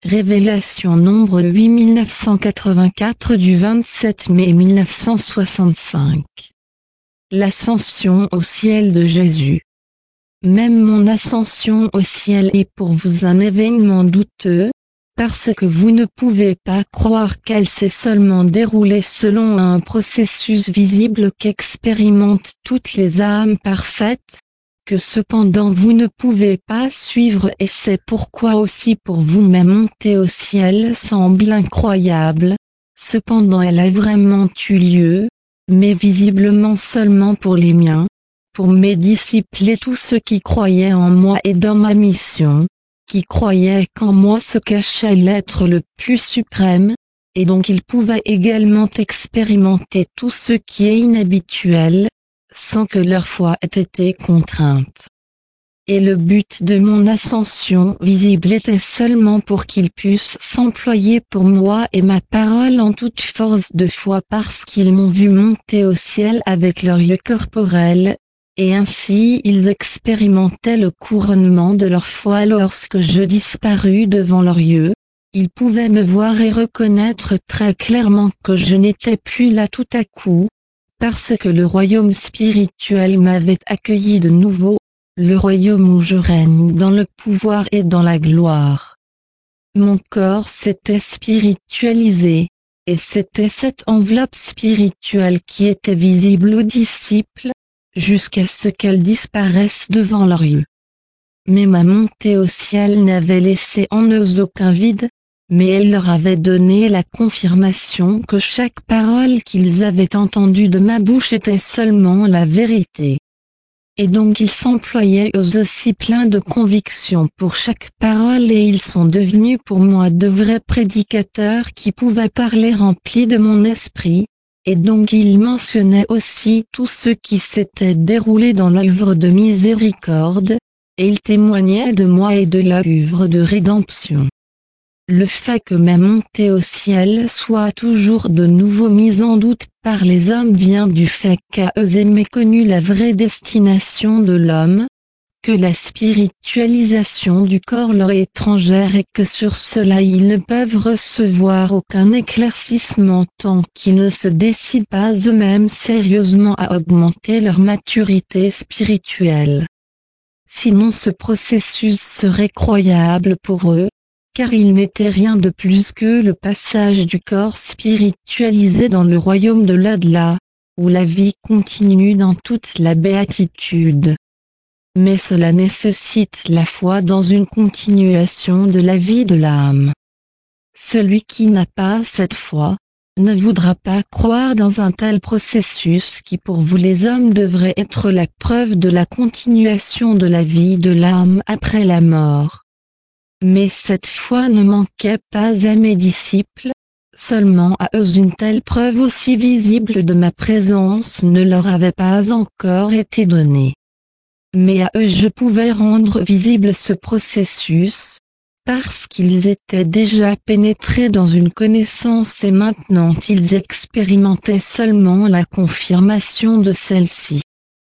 Révélation nombre 8984 du 27 mai 1965. L'ascension au ciel de Jésus. Même mon ascension au ciel est pour vous un événement douteux, parce que vous ne pouvez pas croire qu'elle s'est seulement déroulée selon un processus visible qu'expérimentent toutes les âmes parfaites, que cependant vous ne pouvez pas suivre, et c'est pourquoi aussi pour vous ma montée au ciel semble incroyable. Cependant elle a vraiment eu lieu, mais visiblement seulement pour les miens, pour mes disciples et tous ceux qui croyaient en moi et dans ma mission, qui croyaient qu'en moi se cachait l'être le plus suprême, et donc ils pouvaient également expérimenter tout ce qui est inhabituel, sans que leur foi ait été contrainte. Et le but de mon ascension visible était seulement pour qu'ils puissent s'employer pour moi et ma parole en toute force de foi, parce qu'ils m'ont vu monter au ciel avec leur yeux corporels, et ainsi ils expérimentaient le couronnement de leur foi lorsque je disparus devant leurs yeux. Ils pouvaient me voir et reconnaître très clairement que je n'étais plus là tout à coup, parce que le royaume spirituel m'avait accueilli de nouveau, le royaume où je règne dans le pouvoir et dans la gloire. Mon corps s'était spiritualisé, et c'était cette enveloppe spirituelle qui était visible aux disciples, jusqu'à ce qu'elle disparaisse devant leurs yeux. Mais ma montée au ciel n'avait laissé en eux aucun vide, mais elle leur avait donné la confirmation que chaque parole qu'ils avaient entendue de ma bouche était seulement la vérité. Et donc ils s'employaient eux aussi pleins de conviction pour chaque parole, et ils sont devenus pour moi de vrais prédicateurs qui pouvaient parler remplis de mon esprit, et donc ils mentionnaient aussi tout ce qui s'était déroulé dans l'œuvre de miséricorde, et ils témoignaient de moi et de l'œuvre de rédemption. Le fait que ma montée au ciel soit toujours de nouveau mise en doute par les hommes vient du fait qu'à eux est méconnue la vraie destination de l'homme, que la spiritualisation du corps leur est étrangère et que sur cela ils ne peuvent recevoir aucun éclaircissement tant qu'ils ne se décident pas eux-mêmes sérieusement à augmenter leur maturité spirituelle. Sinon ce processus serait croyable pour eux, car il n'était rien de plus que le passage du corps spiritualisé dans le royaume de l'au-delà, où la vie continue dans toute la béatitude. Mais cela nécessite la foi dans une continuation de la vie de l'âme. Celui qui n'a pas cette foi, ne voudra pas croire dans un tel processus qui pour vous les hommes devrait être la preuve de la continuation de la vie de l'âme après la mort. Mais cette foi ne manquait pas à mes disciples, seulement à eux une telle preuve aussi visible de ma présence ne leur avait pas encore été donnée. Mais à eux je pouvais rendre visible ce processus, parce qu'ils étaient déjà pénétrés dans une connaissance et maintenant ils expérimentaient seulement la confirmation de celle-ci.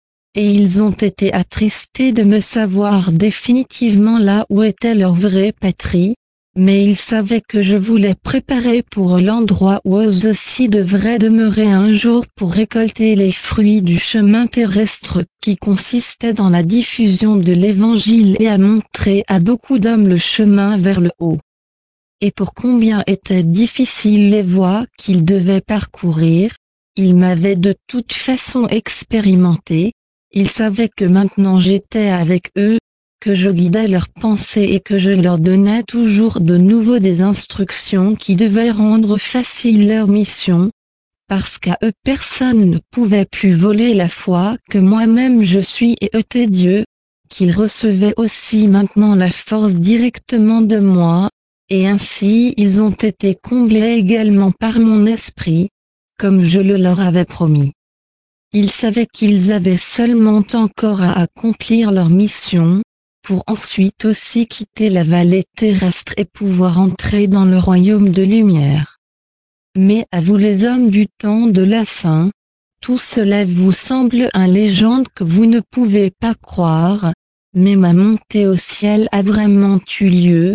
Et ils ont été attristés de me savoir définitivement là où était leur vraie patrie, mais ils savaient que je voulais préparer pour l'endroit où eux aussi devraient demeurer un jour pour récolter les fruits du chemin terrestre qui consistait dans la diffusion de l'Évangile et à montrer à beaucoup d'hommes le chemin vers le haut. Et pour combien étaient difficiles les voies qu'ils devaient parcourir, ils m'avaient de toute façon expérimenté. Ils savaient que maintenant j'étais avec eux, que je guidais leurs pensées et que je leur donnais toujours de nouveau des instructions qui devaient rendre facile leur mission, parce qu'à eux personne ne pouvait plus voler la foi que moi-même je suis et était Dieu, qu'ils recevaient aussi maintenant la force directement de moi, et ainsi ils ont été comblés également par mon esprit, comme je le leur avais promis. Ils savaient qu'ils avaient seulement encore à accomplir leur mission, pour ensuite aussi quitter la vallée terrestre et pouvoir entrer dans le royaume de lumière. Mais à vous les hommes du temps de la fin, tout cela vous semble une légende que vous ne pouvez pas croire, mais ma montée au ciel a vraiment eu lieu,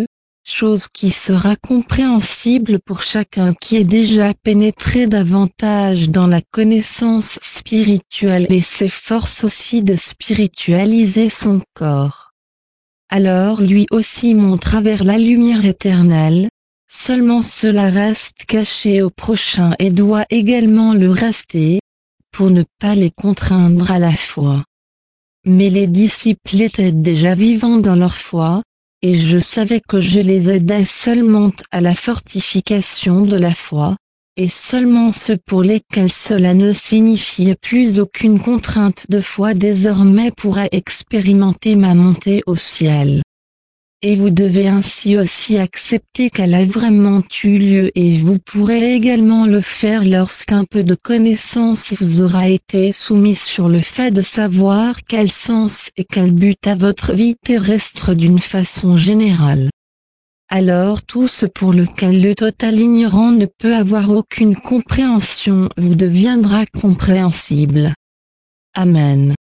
chose qui sera compréhensible pour chacun qui est déjà pénétré davantage dans la connaissance spirituelle et s'efforce aussi de spiritualiser son corps. Alors lui aussi montre vers la lumière éternelle, seulement cela reste caché au prochain et doit également le rester, pour ne pas les contraindre à la foi. Mais les disciples étaient déjà vivants dans leur foi, et je savais que je les aidais seulement à la fortification de la foi, et seulement ceux pour lesquels cela ne signifiait plus aucune contrainte de foi désormais pourraient expérimenter ma montée au ciel. Et vous devez ainsi aussi accepter qu'elle a vraiment eu lieu et vous pourrez également le faire lorsqu'un peu de connaissance vous aura été soumise sur le fait de savoir quel sens et quel but a votre vie terrestre d'une façon générale. Alors tout ce pour lequel le total ignorant ne peut avoir aucune compréhension vous deviendra compréhensible. Amen.